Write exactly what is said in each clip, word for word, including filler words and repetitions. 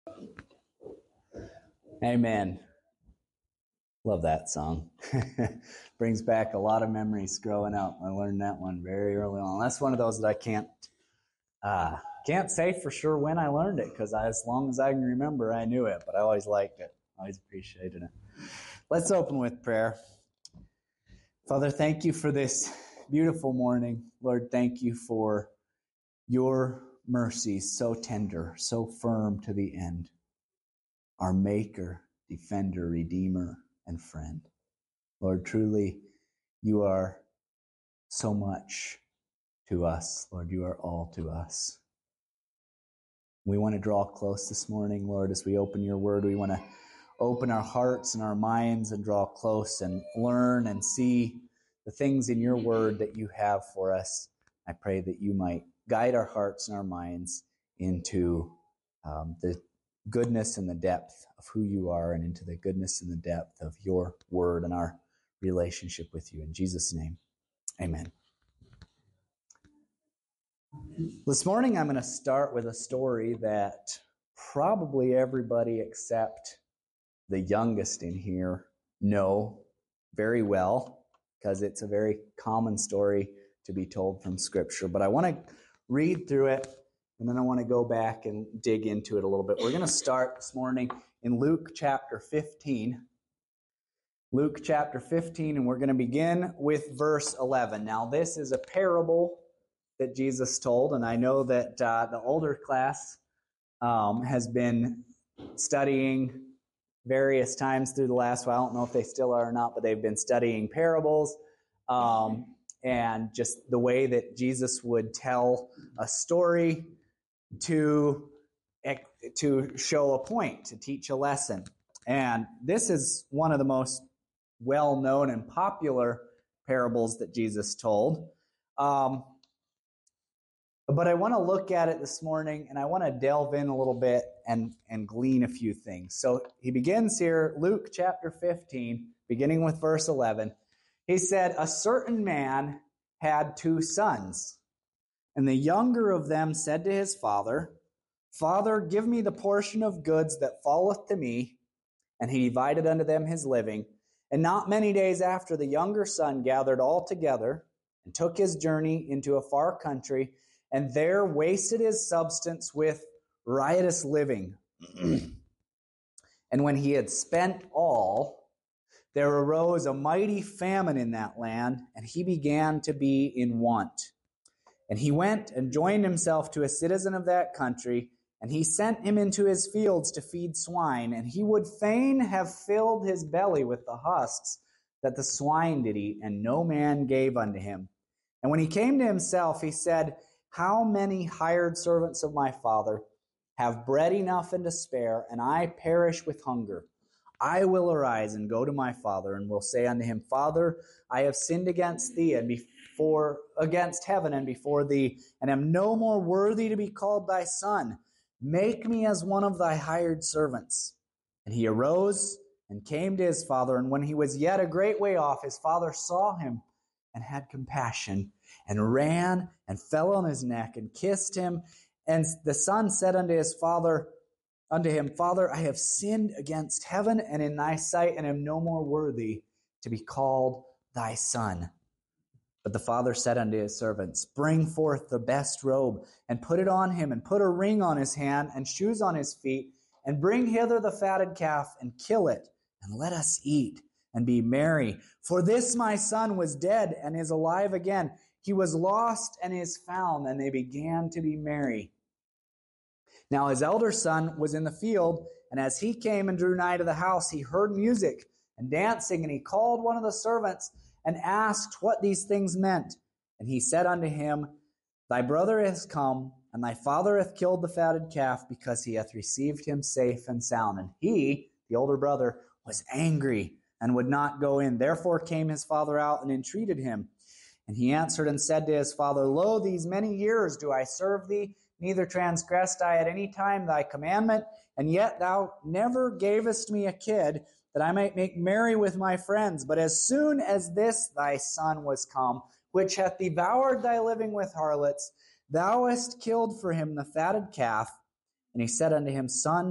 Amen. Love that song. Brings back a lot of memories growing up. I learned that one very early on. That's one of those that I can't uh, can't say for sure when I learned it, because as long as I can remember, I knew it. But I always liked it. Always appreciated it. Let's open with prayer. Father, thank you for this beautiful morning. Lord, thank you for your mercies, so tender, so firm to the end. Our Maker, Defender, Redeemer, and Friend. Lord, truly, you are so much to us. Lord, you are all to us. We want to draw close this morning, Lord, as we open your word. We want to open our hearts and our minds and draw close and learn and see the things in your word that you have for us. I pray that you might guide our hearts and our minds into um, the goodness and the depth of who you are, and into the goodness and the depth of your word and our relationship with you. In Jesus' name, amen. This morning I'm going to start with a story that probably everybody except the youngest in here know very well, because it's a very common story to be told from Scripture. But I want to read through it, and then I want to go back and dig into it a little bit. We're going to start this morning in Luke chapter fifteen. Luke chapter fifteen, and we're going to begin with verse eleven. Now, this is a parable that Jesus told, and I know that uh, the older class um, has been studying various times through the last while. I don't know if they still are or not, but they've been studying parables um, and just the way that Jesus would tell a story to, to show a point, to teach a lesson. And this is one of the most well-known and popular parables that Jesus told. Um, but I want to look at it this morning, and I want to delve in a little bit and, and glean a few things. So he begins here, Luke chapter fifteen, beginning with verse eleven. He said, "A certain man had two sons, and the younger of them said to his father, 'Father, give me the portion of goods that falleth to me.' And he divided unto them his living. And not many days after, the younger son gathered all together and took his journey into a far country, and there wasted his substance with riotous living. And when he had spent all, there arose a mighty famine in that land, and he began to be in want. And he went and joined himself to a citizen of that country, and he sent him into his fields to feed swine, and he would fain have filled his belly with the husks that the swine did eat, and no man gave unto him. And when he came to himself, he said, How many hired servants of my father have bread enough and to spare, and I perish with hunger? I will arise and go to my father, and will say unto him, Father, I have sinned against thee and before against heaven and before thee, and am no more worthy to be called thy son. Make me as one of thy hired servants. And he arose and came to his father, and when he was yet a great way off, his father saw him and had compassion, and ran and fell on his neck and kissed him. And the son said unto his father, unto him, Father, I have sinned against heaven and in thy sight, and am no more worthy to be called thy son. But the father said unto his servants, Bring forth the best robe, and put it on him, and put a ring on his hand, and shoes on his feet, and bring hither the fatted calf, and kill it, and let us eat, and be merry. For this my son was dead, and is alive again. He was lost, and is found. And they began to be merry. Now his elder son was in the field, and as he came and drew nigh to the house, he heard music and dancing, and he called one of the servants, and asked what these things meant. And he said unto him, Thy brother is come, and thy father hath killed the fatted calf, because he hath received him safe and sound. And he, the older brother, was angry, and would not go in. Therefore came his father out, and entreated him. And he answered and said to his father, Lo, these many years do I serve thee, neither transgressed I at any time thy commandment, and yet thou never gavest me a kid, that I might make merry with my friends. But as soon as this thy son was come, which hath devoured thy living with harlots, thou hast killed for him the fatted calf. And he said unto him, Son,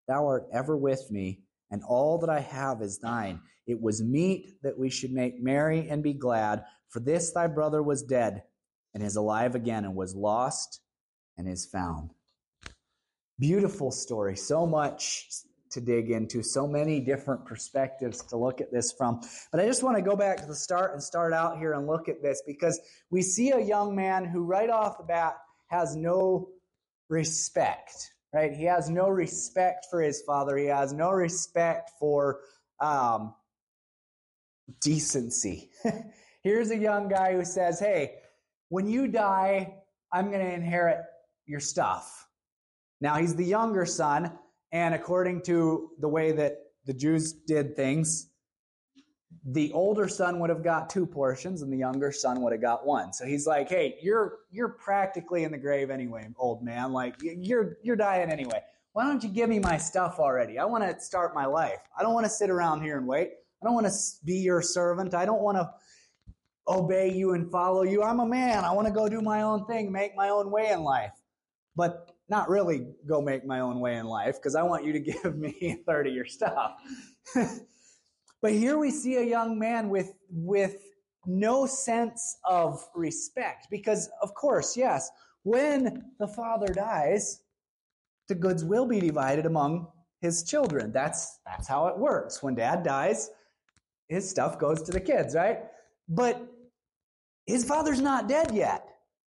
thou art ever with me, and all that I have is thine. It was meet that we should make merry and be glad, for this thy brother was dead, and is alive again, and was lost, and is found. Beautiful story. So much to dig into, so many different perspectives to look at this from. But I just want to go back to the start and start out here and look at this, because we see a young man who right off the bat has no respect, right? He has no respect for his father. He has no respect for um, decency. Here's a young guy who says, hey, when you die, I'm going to inherit your stuff. Now, he's the younger son, and according to the way that the Jews did things, the older son would have got two portions, and the younger son would have got one. So he's like, hey, you're you're practically in the grave anyway, old man. Like, you're you're dying anyway. Why don't you give me my stuff already? I want to start my life. I don't want to sit around here and wait. I don't want to be your servant. I don't want to obey you and follow you. I'm a man. I want to go do my own thing, make my own way in life. But not really go make my own way in life, because I want you to give me a third of your stuff. But here we see a young man with, with no sense of respect, because, of course, yes, when the father dies, the goods will be divided among his children. That's, that's how it works. When dad dies, his stuff goes to the kids, right? But his father's not dead yet.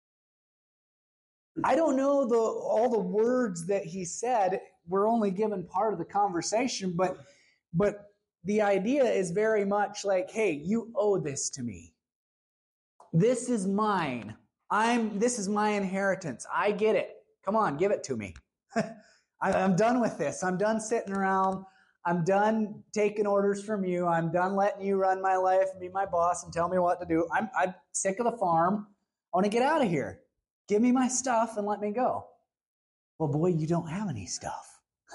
I don't know the all the words that he said. We're only given part of the conversation, but but the idea is very much like, hey, you owe this to me. This is mine. I'm this is my inheritance. I get it. Come on, give it to me. I'm done with this. I'm done sitting around. I'm done taking orders from you. I'm done letting you run my life and be my boss and tell me what to do. I'm I'm sick of the farm. I want to get out of here. Give me my stuff and let me go. Well, boy, you don't have any stuff.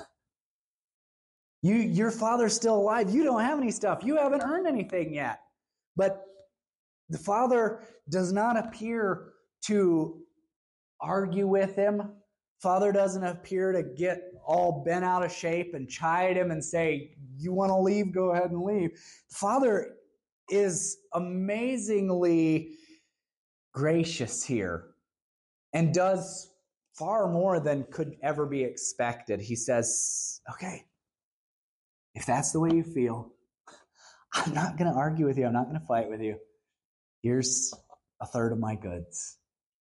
You, your father's still alive. You don't have any stuff. You haven't earned anything yet. But the father does not appear to argue with him. Father doesn't appear to get all bent out of shape and chide him and say, you want to leave, go ahead and leave. The father is amazingly gracious here, and does far more than could ever be expected. He says, okay, if that's the way you feel, I'm not going to argue with you. I'm not going to fight with you. Here's a third of my goods.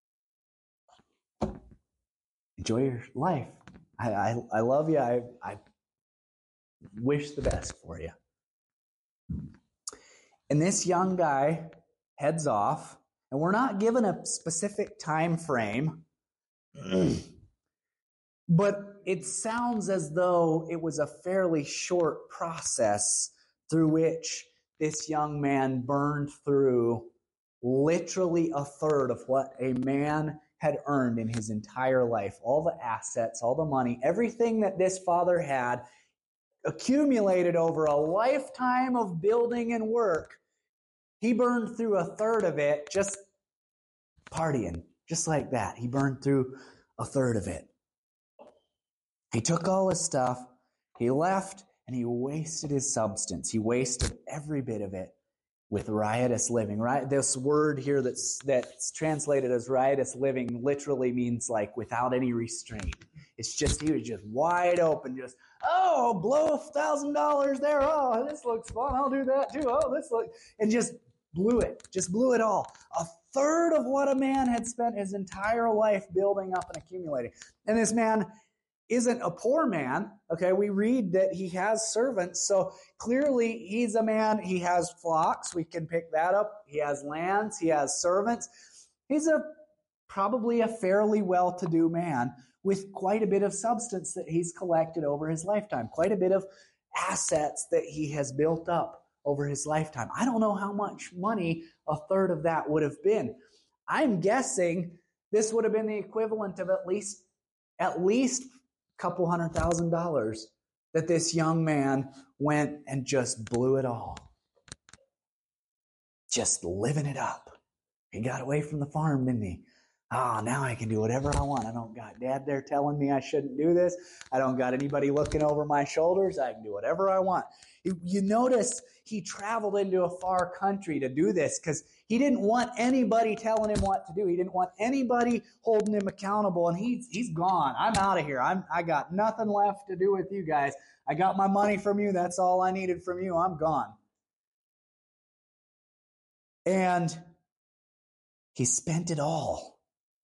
Enjoy your life. I, I, I love you. I, I wish the best for you. And this young guy heads off. And we're not given a specific time frame, but it sounds as though it was a fairly short process through which this young man burned through literally a third of what a man had earned in his entire life. All the assets, all the money, everything that this father had accumulated over a lifetime of building and work. He burned through a third of it just partying, just like that. He burned through a third of it. He took all his stuff, he left, and he wasted his substance. He wasted every bit of it with riotous living. Right? This word here that's that's translated as riotous living literally means like without any restraint. It's just, he was just wide open, just, oh, blow a thousand dollars there. Oh, this looks fun. I'll do that too. Oh, this looks, and just blew it. Just blew it all. A third of what a man had spent his entire life building up and accumulating. And this man isn't a poor man. Okay, we read that he has servants. So clearly he's a man. He has flocks. We can pick that up. He has lands. He has servants. He's a probably a fairly well-to-do man with quite a bit of substance that he's collected over his lifetime. Quite a bit of assets that he has built up over his lifetime. I don't know how much money a third of that would have been. I'm guessing this would have been the equivalent of at least at least a couple hundred thousand dollars that this young man went and just blew it all. Just living it up. He got away from the farm, didn't he? Ah, oh, now I can do whatever I want. I don't got Dad there telling me I shouldn't do this. I don't got anybody looking over my shoulders. I can do whatever I want. You, you notice he traveled into a far country to do this because he didn't want anybody telling him what to do. He didn't want anybody holding him accountable. And he's he's gone. I'm out of here. I'm I got nothing left to do with you guys. I got my money from you. That's all I needed from you. I'm gone. And he spent it all.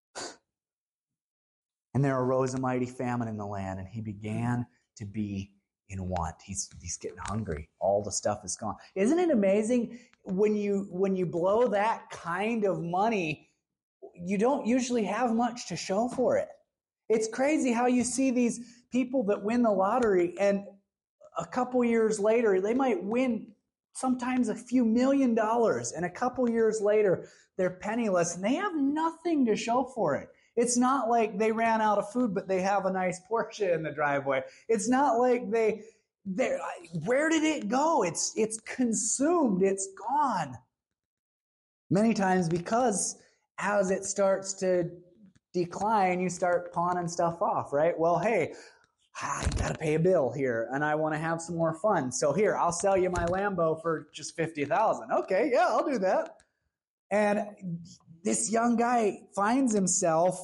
And there arose a mighty famine in the land, and he began to be in want. He's he's getting hungry. All the stuff is gone. Isn't it amazing when you when you blow that kind of money, you don't usually have much to show for it. It's crazy how you see these people that win the lottery, and a couple years later, they might win sometimes a few million dollars, and a couple years later, they're penniless, and they have nothing to show for it. It's not like they ran out of food, but they have a nice Porsche in the driveway. It's not like they, they where did it go? It's, it's consumed. It's gone. Many times because as it starts to decline, you start pawning stuff off, right? Well, hey, I got to pay a bill here, and I want to have some more fun. So here, I'll sell you my Lambo for just fifty thousand dollars. Okay, yeah, I'll do that. And this young guy finds himself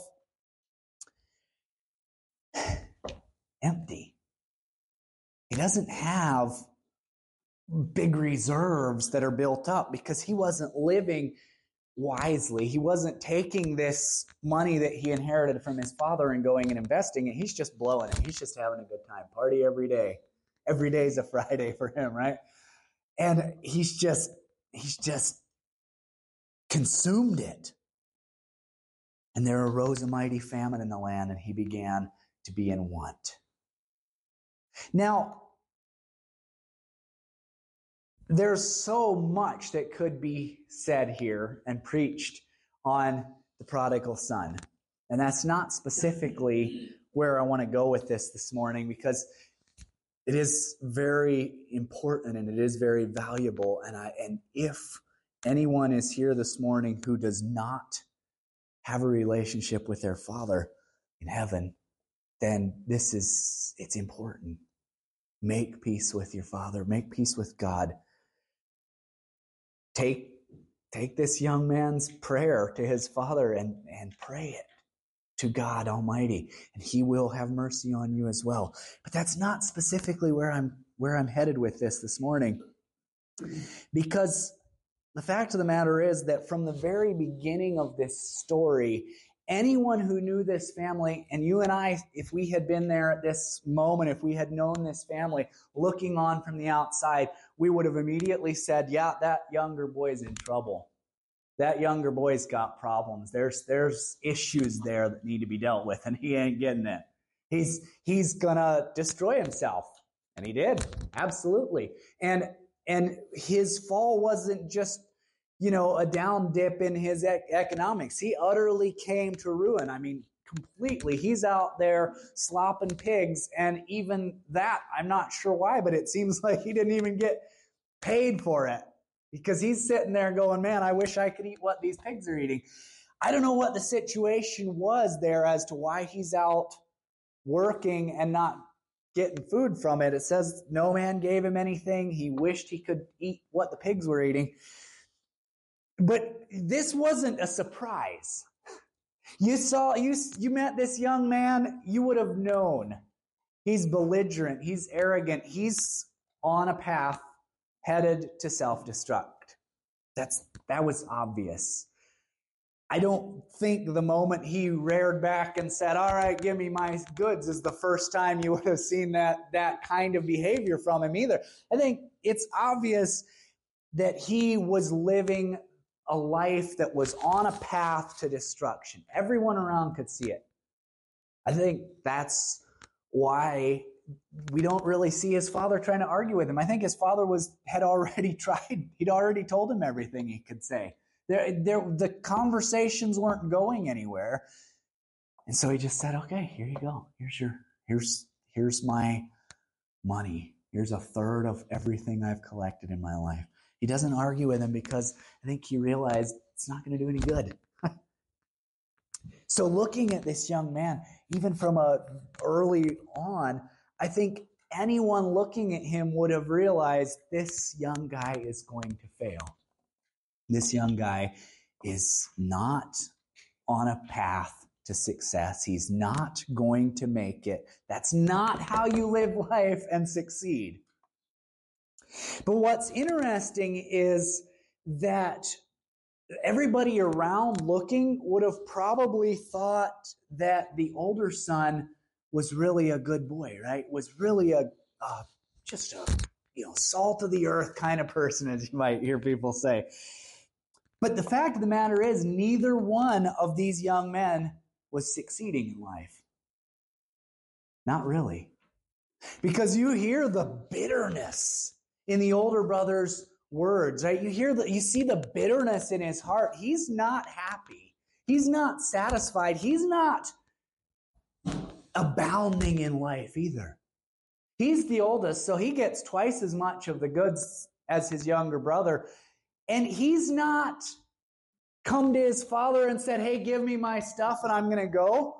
empty. He doesn't have big reserves that are built up because he wasn't living wisely. He wasn't taking this money that he inherited from his father and going and investing it. He's just blowing it. He's just having a good time. Party every day. Every day is a Friday for him, right? And he's just, he's just consumed it. And there arose a mighty famine in the land, and he began to be in want. Now, there's so much that could be said here and preached on the prodigal son. And that's not specifically where I want to go with this this morning, because it is very important and it is very valuable. And I, and if anyone is here this morning who does not have a relationship with their Father in heaven, then this is, it's important. Make peace with your Father. Make peace with God. Take, take this young man's prayer to his Father and, and pray it to God Almighty, and He will have mercy on you as well. But that's not specifically where I'm, where I'm headed with this this morning. Because the fact of the matter is that from the very beginning of this story, anyone who knew this family, and you and I, if we had been there at this moment, if we had known this family, looking on from the outside, we would have immediately said, yeah, that younger boy's in trouble. That younger boy's got problems. There's there's issues there that need to be dealt with, and he ain't getting it. He's he's gonna destroy himself. And he did. Absolutely. And and his fall wasn't just, you know, a down dip in his ec- economics. He utterly came to ruin. I mean, completely. He's out there slopping pigs, and even that, I'm not sure why, but it seems like he didn't even get paid for it, because he's sitting there going, man, I wish I could eat what these pigs are eating. I don't know what the situation was there as to why he's out working and not getting food from it. It says no man gave him anything. He wished he could eat what the pigs were eating. But this wasn't a surprise. You saw, you, you met this young man, you would have known. He's belligerent, he's arrogant, he's on a path headed to self-destruct. That's, that was obvious. I don't think the moment he reared back and said, all right, give me my goods, is the first time you would have seen that, that kind of behavior from him either. I think it's obvious that he was living a life that was on a path to destruction. Everyone around could see it. I think that's why we don't really see his father trying to argue with him. I think his father was had already tried. He'd already told him everything he could say. There, there, the conversations weren't going anywhere. And so he just said, okay, here you go. Here's your, here's, here's my money. Here's a third of everything I've collected in my life. He doesn't argue with him because I think he realized it's not going to do any good. So looking at this young man, even from a early on, I think anyone looking at him would have realized this young guy is going to fail. This young guy is not on a path to success. He's not going to make it. That's not how you live life and succeed. But what's interesting is that everybody around looking would have probably thought that the older son was really a good boy, right? Was really a uh, just a you know salt of the earth kind of person, as you might hear people say. But the fact of the matter is, neither one of these young men was succeeding in life. Not really. Because you hear the bitterness in the older brother's words, right? You hear the, you see the bitterness in his heart. He's not happy. He's not satisfied. He's not abounding in life either. He's the oldest, so he gets twice as much of the goods as his younger brother. And he's not come to his father and said, hey, give me my stuff and I'm going to go.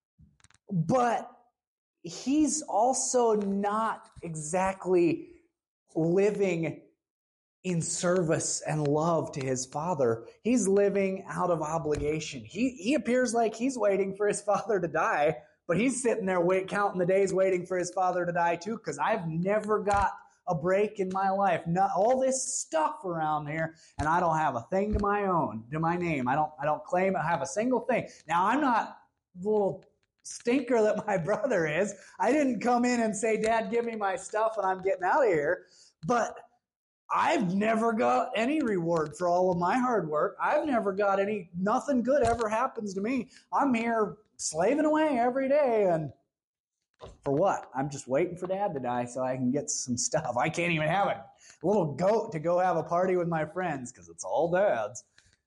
But he's also not exactly living in service and love to his father. He's living out of obligation. He he appears like he's waiting for his father to die, but he's sitting there wait, counting the days waiting for his father to die too, because I've never got a break in my life. Not all this stuff around here, and I don't have a thing to my own, to my name. I don't I don't claim I have a single thing. Now, I'm not the little stinker that my brother is. I didn't come in and say, Dad, give me my stuff and I'm getting out of here. But I've never got any reward for all of my hard work. I've never got any, nothing good ever happens to me. I'm here slaving away every day, and for what? I'm just waiting for Dad to die so I can get some stuff. I can't even have a little goat to go have a party with my friends because it's all Dad's.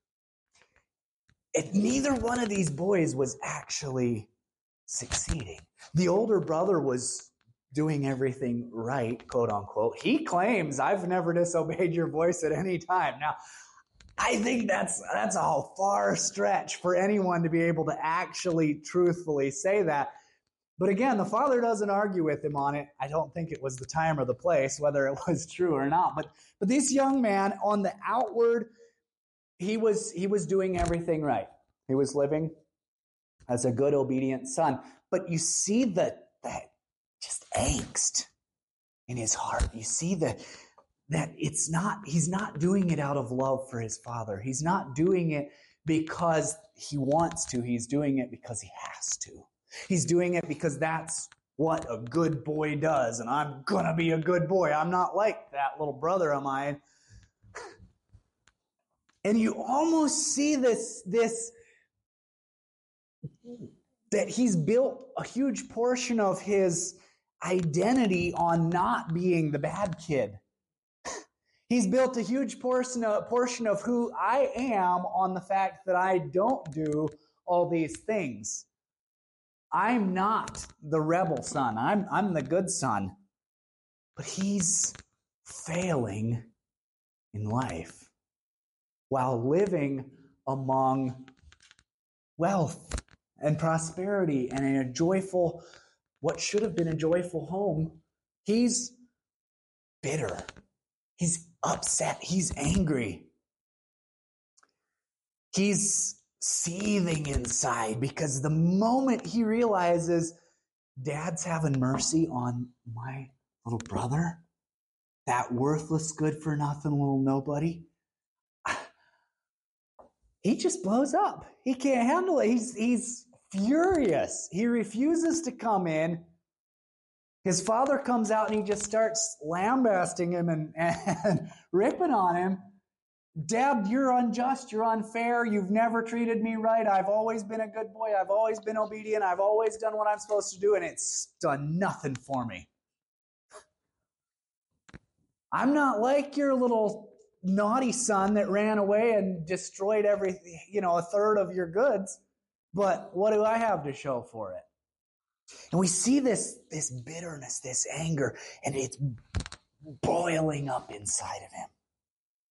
And neither one of these boys was actually succeeding. The older brother was doing everything right, quote unquote. He claims, I've never disobeyed your voice at any time. Now, I think that's that's a far stretch for anyone to be able to actually truthfully say that. But again, the father doesn't argue with him on it. I don't think it was the time or the place, whether it was true or not. But but this young man, on the outward, he was he was doing everything right. He was living as a good, obedient son. But you see that that just angst in his heart. You see that that it's not, he's not doing it out of love for his father. He's not doing it because he wants to. He's doing it because he has to. He's doing it because that's what a good boy does, and I'm gonna be a good boy. I'm not like that little brother of mine. And you almost see this, this that he's built a huge portion of his identity on not being the bad kid. He's built a huge portion of, portion of who I am on the fact that I don't do all these things. I'm not the rebel son. I'm, I'm the good son. But he's failing in life while living among wealth and prosperity and in a joyful, what should have been a joyful home. He's bitter. He's upset. He's angry. He's seething inside because the moment he realizes Dad's having mercy on my little brother, that worthless, good-for-nothing little nobody, he just blows up. He can't handle it. He's, he's furious. He refuses to come in. His father comes out and he just starts lambasting him and, and ripping on him. Dad, you're unjust. You're unfair. You've never treated me right. I've always been a good boy. I've always been obedient. I've always done what I'm supposed to do, and it's done nothing for me. I'm not like your little naughty son that ran away and destroyed everything, you know, a third of your goods. But what do I have to show for it? And we see this, this bitterness, this anger, and it's boiling up inside of him.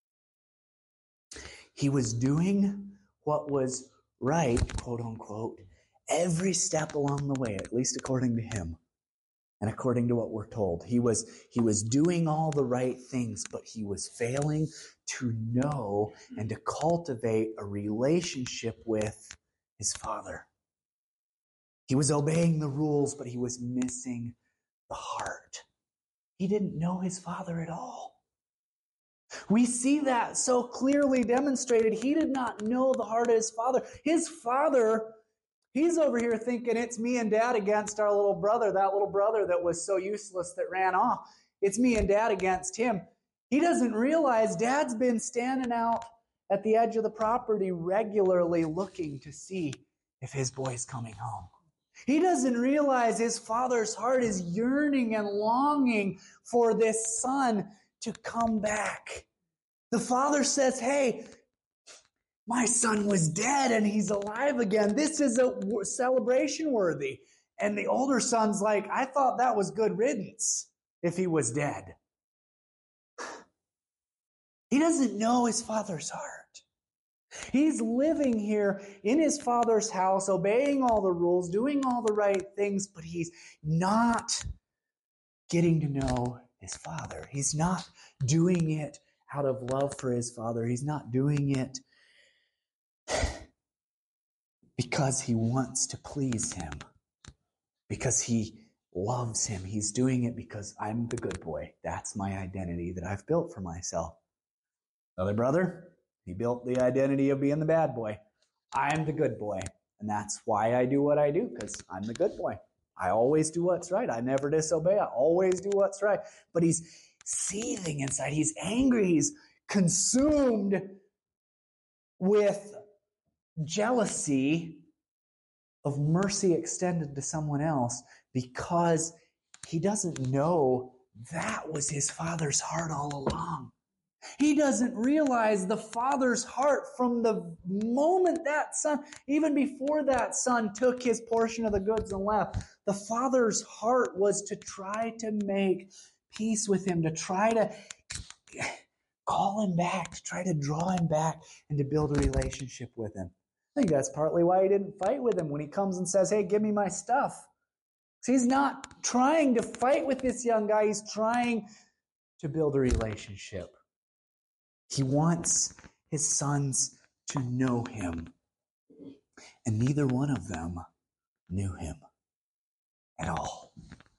He was doing what was right, quote unquote, every step along the way, at least according to him. And according to what we're told, he was, he was doing all the right things, but he was failing to know and to cultivate a relationship with his Father. He was obeying the rules, but he was missing the heart. He didn't know his Father at all. We see that so clearly demonstrated. He did not know the heart of his Father. His Father, he's over here thinking it's me and Dad against our little brother, that little brother that was so useless that ran off. It's me and Dad against him. He doesn't realize Dad's been standing out at the edge of the property regularly looking to see if his boy's coming home. He doesn't realize his Father's heart is yearning and longing for this son to come back. The Father says, hey, my son was dead and he's alive again. This is a celebration worthy. And the older son's like, I thought that was good riddance if he was dead. He doesn't know his Father's heart. He's living here in his Father's house, obeying all the rules, doing all the right things, but he's not getting to know his Father. He's not doing it out of love for his Father. He's not doing it because he wants to please him, because he loves him. He's doing it because I'm the good boy. That's my identity that I've built for myself. Other brother, he built the identity of being the bad boy. I'm the good boy. And that's why I do what I do, because I'm the good boy. I always do what's right. I never disobey. I always do what's right. But he's seething inside. He's angry. He's consumed with jealousy of mercy extended to someone else because he doesn't know that was his Father's heart all along. He doesn't realize the Father's heart from the moment that son, even before that son took his portion of the goods and left. The Father's heart was to try to make peace with him, to try to call him back, to try to draw him back, and to build a relationship with him. I think that's partly why he didn't fight with him when he comes and says, hey, give me my stuff. So he's not trying to fight with this young guy. He's trying to build a relationship. He wants his sons to know him. And neither one of them knew him at all.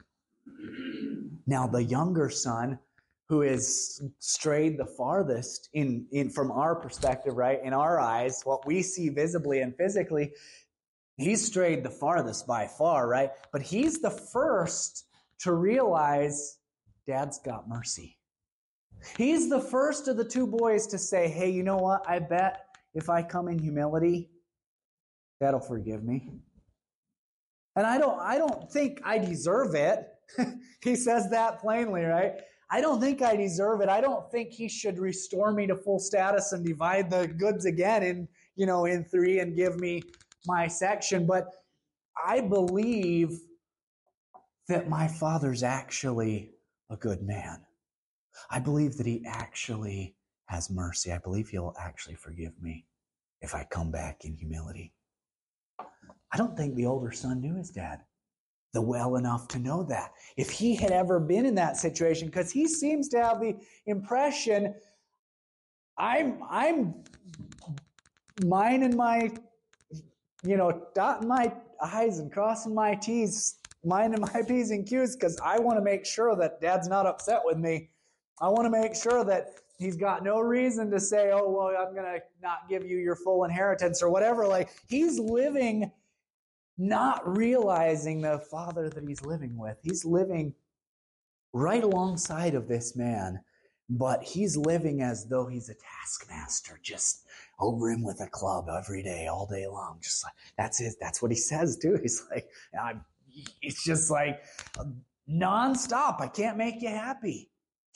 Now, the younger son, who is strayed the farthest in, in from our perspective, right, in our eyes, what we see visibly and physically, he's strayed the farthest by far, right? But he's the first to realize Dad's got mercy. He's the first of the two boys to say, hey, you know what? I bet if I come in humility, Dad'll forgive me. And I don't, I don't think I deserve it. He says that plainly, right? I don't think I deserve it. I don't think he should restore me to full status and divide the goods again in, you know, in three and give me my section. But I believe that my Father's actually a good man. I believe that he actually has mercy. I believe he'll actually forgive me if I come back in humility. I don't think the older son knew his dad the well enough to know that. If he had ever been in that situation, because he seems to have the impression, I'm I'm minding my, you know, dotting my I's and crossing my T's, minding my P's and Q's, because I want to make sure that Dad's not upset with me. I want to make sure that he's got no reason to say, oh, well, I'm going to not give you your full inheritance or whatever. Like, he's living not realizing the Father that he's living with. He's living right alongside of this man, but he's living as though he's a taskmaster, just over him with a club every day, all day long. Just like, that's it. That's what he says too. He's like, I'm, it's just like nonstop. I can't make you happy.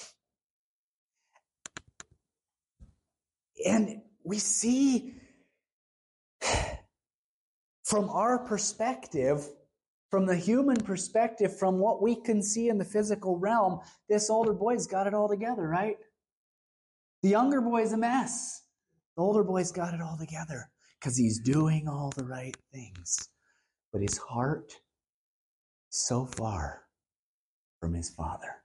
And we see from our perspective, from the human perspective, from what we can see in the physical realm, this older boy's got it all together, right? The younger boy's a mess. The older boy's got it all together because he's doing all the right things. but his heart so far from his Father.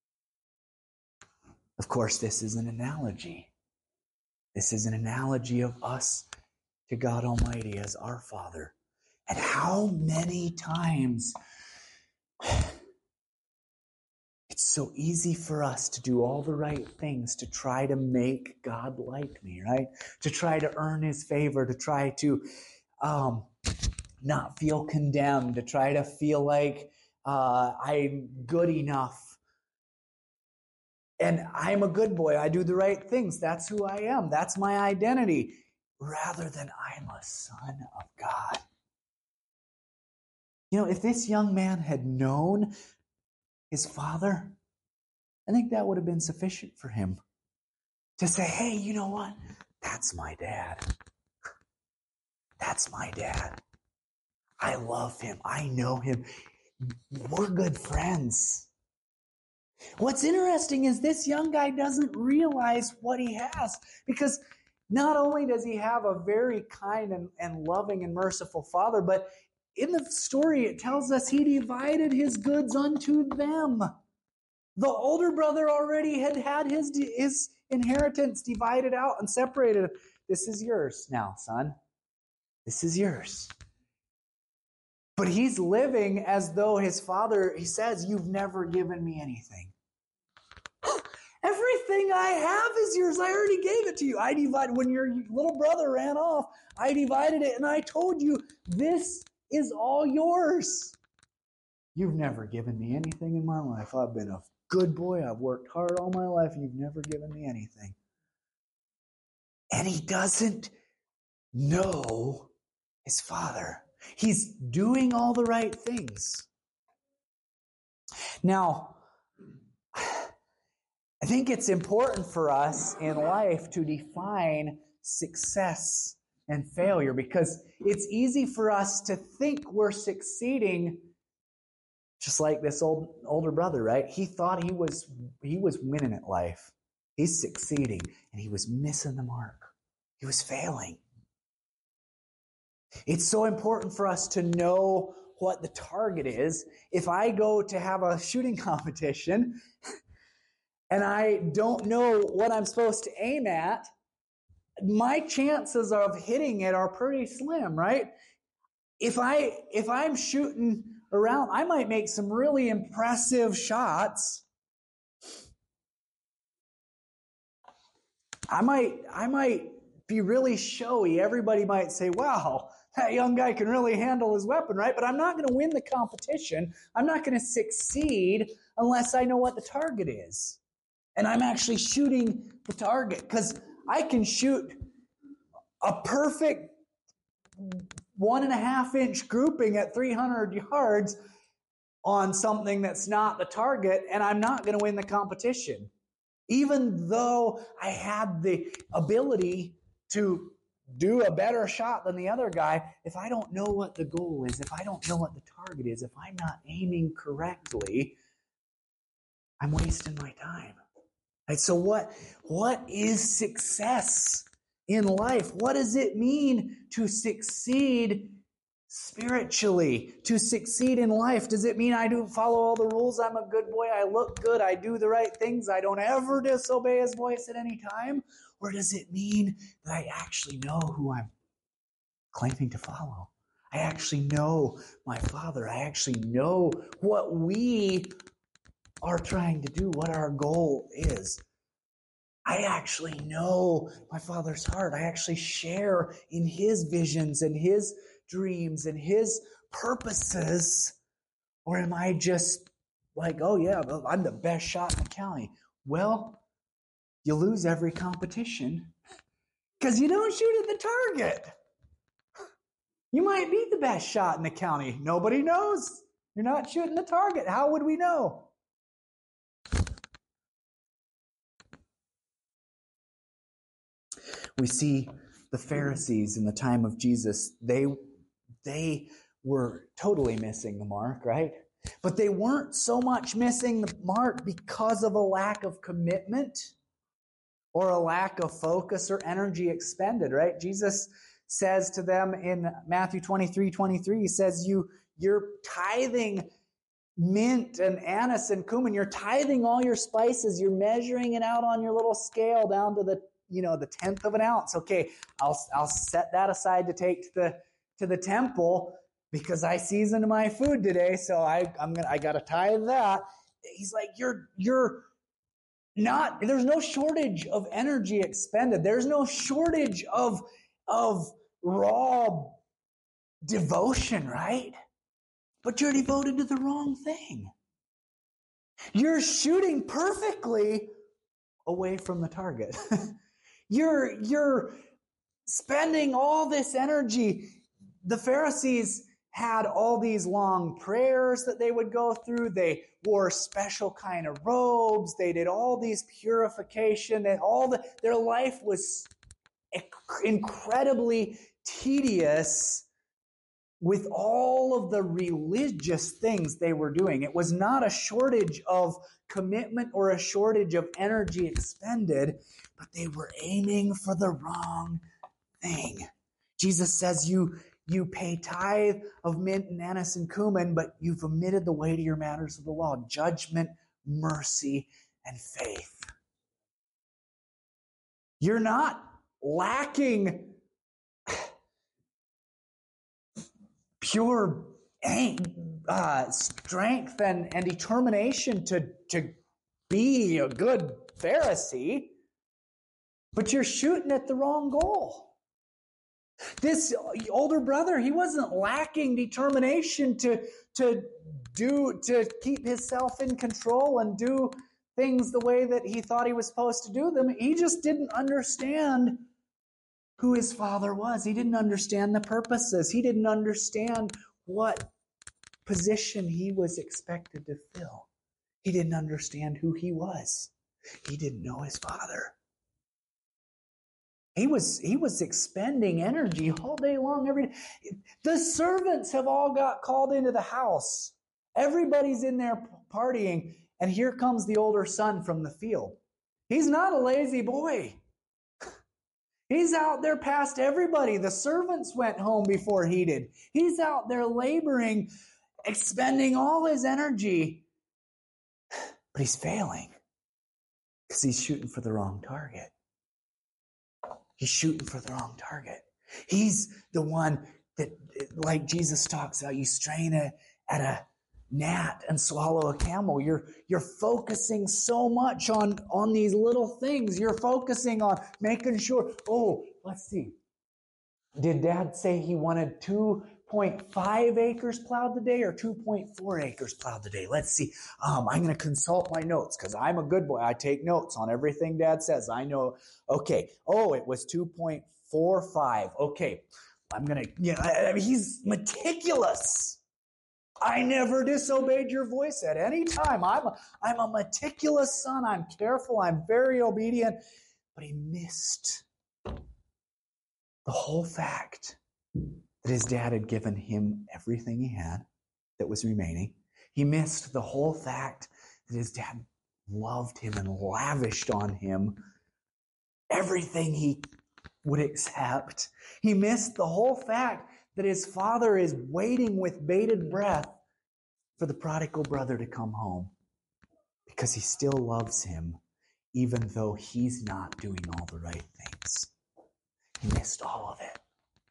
Of course, this is an analogy. This is an analogy of us to God Almighty as our Father. And how many times it's so easy for us to do all the right things to try to make God like me, right? To try to earn his favor, to try to um, not feel condemned, to try to feel like uh, I'm good enough. And I'm a good boy. I do the right things. That's who I am. That's my identity. Rather than I'm a son of God. You know, if this young man had known his Father, I think that would have been sufficient for him to say, hey, you know what? That's my dad. That's my dad. I love him. I know him. We're good friends. What's interesting is this young guy doesn't realize what he has, because not only does he have a very kind and, and loving and merciful father, but in the story it tells us he divided his goods unto them. The older brother already had had his, his inheritance divided out and separated. This is yours now, son. This is yours. But he's living as though his father, he says, you've never given me anything. Everything I have is yours. I already gave it to you. I divided, when your little brother ran off, I divided it and I told you, this is all yours. You've never given me anything in my life. I've been a good boy. I've worked hard all my life. You've never given me anything. And he doesn't know his father. He's doing all the right things. Now, I think it's important for us in life to define success and failure, because it's easy for us to think we're succeeding just like this old older brother, right? He thought he was he was winning at life. He's succeeding, and he was missing the mark. He was failing. It's so important for us to know what the target is. If I go to have a shooting competition and I don't know what I'm supposed to aim at, my chances of hitting it are pretty slim, right? If I if I'm shooting around, I might make some really impressive shots. I might I might be really showy. Everybody might say, wow, that young guy can really handle his weapon, right? But I'm not going to win the competition. I'm not going to succeed unless I know what the target is. And I'm actually shooting the target, because I can shoot a perfect one and a half inch grouping at three hundred yards on something that's not the target, and I'm not going to win the competition. Even though I had the ability to do a better shot than the other guy, if I don't know what the goal is, if I don't know what the target is, if I'm not aiming correctly, I'm wasting my time. Right? So what, what is success in life? What does it mean to succeed spiritually, to succeed in life? Does it mean I do follow all the rules? I'm a good boy. I look good. I do the right things. I don't ever disobey his voice at any time? Or does it mean that I actually know who I'm claiming to follow? I actually know my Father. I actually know what we are trying to do, what our goal is. I actually know my Father's heart. I actually share in his visions and his dreams and his purposes. Or am I just like, oh yeah, I'm the best shot in the county? Well, you lose every competition because you don't shoot at the target. You might be the best shot in the county. Nobody knows. You're not shooting the target. How would we know? We see the Pharisees in the time of Jesus. They, they were totally missing the mark, right? But they weren't so much missing the mark because of a lack of commitment or a lack of focus or energy expended, right? Jesus says to them in Matthew twenty-three twenty-three, he says, you, you're tithing mint and anise and cumin. You're tithing all your spices. You're measuring it out on your little scale down to the, you know, the tenth of an ounce. Okay, I'll, I'll set that aside to take to the, to the temple because I seasoned my food today. So I, I'm gonna, I got to tithe that. He's like, you're, you're not, there's no shortage of energy expended. There's no shortage of, of raw devotion, right? But you're devoted to the wrong thing. You're shooting perfectly away from the target. you're, you're spending all this energy. The Pharisees had all these long prayers that they would go through. They wore special kind of robes. They did all these purification, and all the, their life was incredibly tedious with all of the religious things they were doing. It was not a shortage of commitment or a shortage of energy expended, but they were aiming for the wrong thing. Jesus says you, you pay tithe of mint and anise and cumin, but you've omitted the weightier matters of the law: judgment, mercy, and faith. You're not lacking pure uh, strength and, and determination to, to be a good Pharisee, but you're shooting at the wrong goal. This older brother, he wasn't lacking determination to, to do, to keep himself in control and do things the way that he thought he was supposed to do them. He just didn't understand who his father was. He didn't understand the purposes. He didn't understand what position he was expected to fill. He didn't understand who he was. He didn't know his father. He was, he was expending energy all day long. Every day. The servants have all got called into the house. Everybody's in there partying, and here comes the older son from the field. He's not a lazy boy. He's out there past everybody. The servants went home before he did. He's out there laboring, expending all his energy, but he's failing because he's shooting for the wrong target. He's shooting for the wrong target. He's the one that, like Jesus talks about, you strain a, at a gnat and swallow a camel. You're, you're focusing so much on, on these little things. You're focusing on making sure, oh, let's see. Did Dad say he wanted two point five acres plowed today or two point four acres plowed today? Let's see. Um, I'm going to consult my notes because I'm a good boy. I take notes on everything Dad says. I know. Okay. Oh, it was two point four five. Okay. I'm going to, you know, I, I mean, he's meticulous. I never disobeyed your voice at any time. I'm a, I'm a meticulous son. I'm careful. I'm very obedient. But he missed the whole fact that his dad had given him everything he had that was remaining. He missed the whole fact that his dad loved him and lavished on him everything he would accept. He missed the whole fact that his father is waiting with bated breath for the prodigal brother to come home because he still loves him even though he's not doing all the right things. He missed all of it.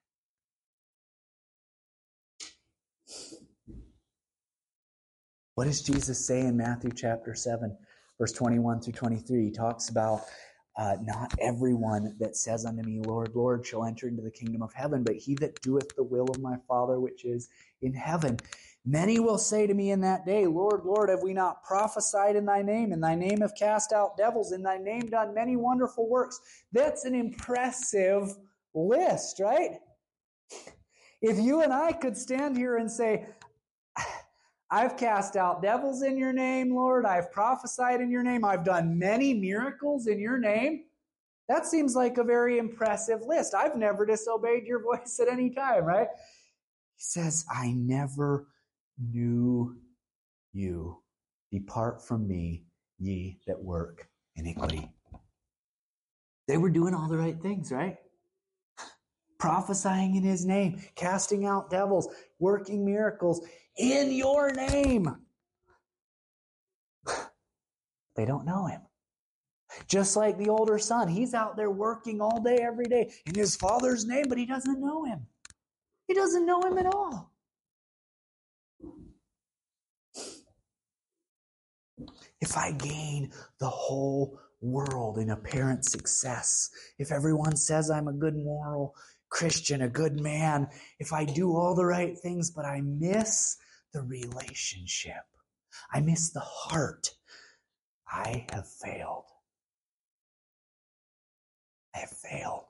What does Jesus say in Matthew chapter seven, verse twenty-one through twenty-three? He talks about uh, not everyone that says unto me, Lord, Lord, shall enter into the kingdom of heaven, but he that doeth the will of my Father which is in heaven. Many will say to me in that day, Lord, Lord, have we not prophesied in thy name? In thy name have cast out devils. In thy name done many wonderful works. That's an impressive list, right? If you and I could stand here and say, I've cast out devils in your name, Lord. I've prophesied in your name. I've done many miracles in your name. That seems like a very impressive list. I've never disobeyed your voice at any time, right? He says, I never knew you. Depart from me, ye that work iniquity. They were doing all the right things, right? prophesying in his name, casting out devils, working miracles in your name. They don't know him. Just like the older son, he's out there working all day, every day in his father's name, but he doesn't know him. He doesn't know him at all. If I gain the whole world in apparent success, if everyone says I'm a good moral Christian, a good man, if I do all the right things, but I miss the relationship, I miss the heart, I have failed. I have failed.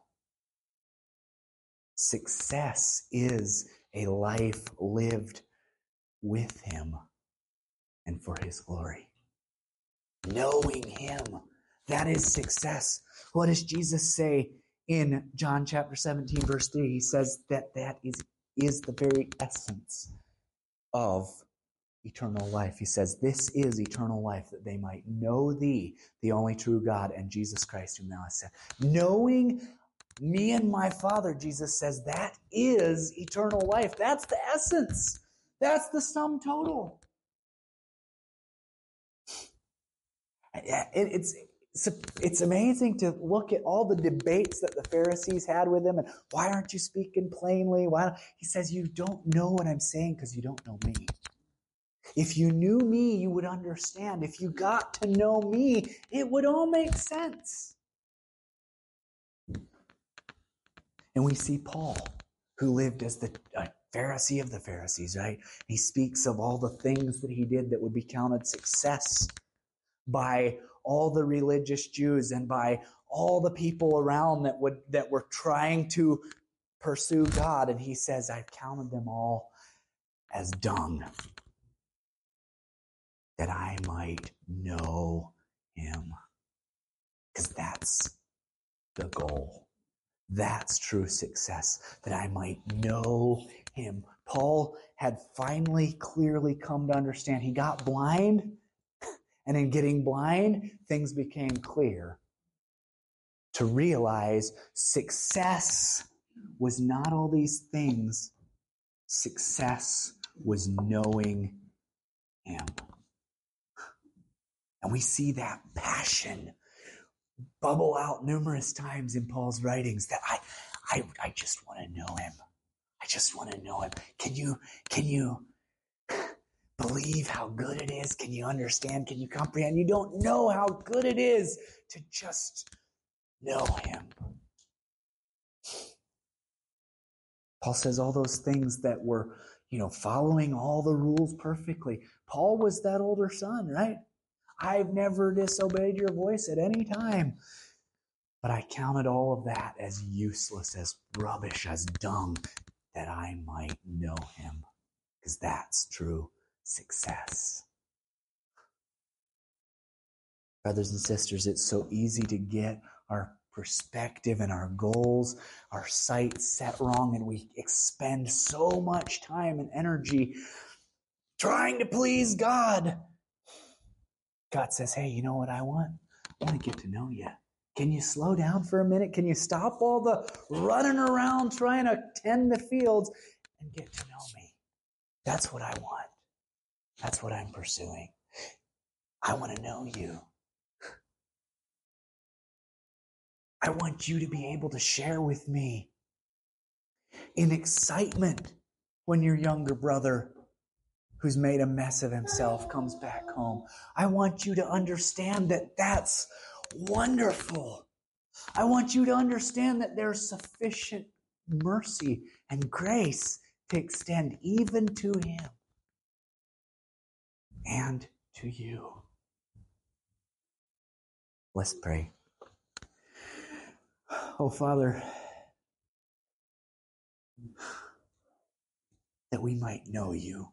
Success is a life lived with him and for his glory. Knowing him, that is success. What does Jesus say in John chapter seventeen, verse three? He says that that is, is the very essence of eternal life. He says, this is eternal life, that they might know thee, the only true God, and Jesus Christ whom thou hast sent. Knowing me and my Father, Jesus says, that is eternal life. That's the essence. That's the sum total. It's, it's, it's amazing to look at all the debates that the Pharisees had with him. And why aren't you speaking plainly? Why? He says, you don't know what I'm saying because you don't know me. If you knew me, you would understand. If you got to know me, it would all make sense. And we see Paul, who lived as the uh, Pharisee of the Pharisees, right? He speaks of all the things that he did that would be counted success by all the religious Jews and by all the people around that would that were trying to pursue God. And he says, I've counted them all as dung, that I might know him. Because that's the goal. That's true success, that I might know him. Paul had finally clearly come to understand. He got blind, and in getting blind, things became clear. To realize success was not all these things. Success was knowing him. And we see that passion bubble out numerous times in Paul's writings, that I, I, I just want to know him. I just want to know him. Can you, can you believe how good it is? Can you understand? Can you comprehend? You don't know how good it is to just know him. Paul says all those things that were, you know, following all the rules perfectly. Paul was that older son, right? I've never disobeyed your voice at any time. But I counted all of that as useless, as rubbish, as dung, that I might know him. Because that's true success. Brothers and sisters, it's so easy to get our perspective and our goals, our sights set wrong, and we expend so much time and energy trying to please God. God says, hey, you know what I want? I want to get to know you. Can you slow down for a minute? Can you stop all the running around trying to tend the fields and get to know me? That's what I want. That's what I'm pursuing. I want to know you. I want you to be able to share with me in excitement when your younger brother, who's made a mess of himself, comes back home. I want you to understand that that's wonderful. I want you to understand that there's sufficient mercy and grace to extend even to him and to you. Let's pray. Oh, Father, that we might know you.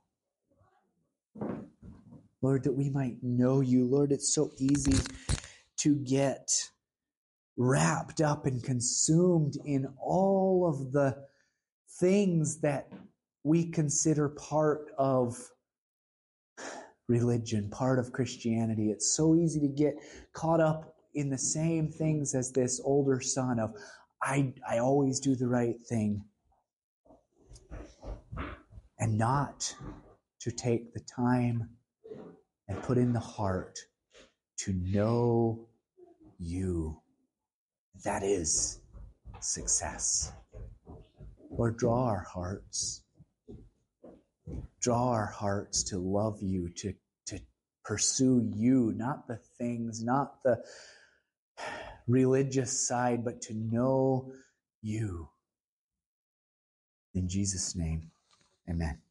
Lord, that we might know you. Lord, it's so easy to get wrapped up and consumed in all of the things that we consider part of religion, part of Christianity. It's so easy to get caught up in the same things as this older son of, I, I always do the right thing. And not to take the time and put in the heart to know you. That is success. Lord, draw our hearts. Draw our hearts to love you, to, to pursue you, not the things, not the religious side, but to know you. In Jesus' name, amen.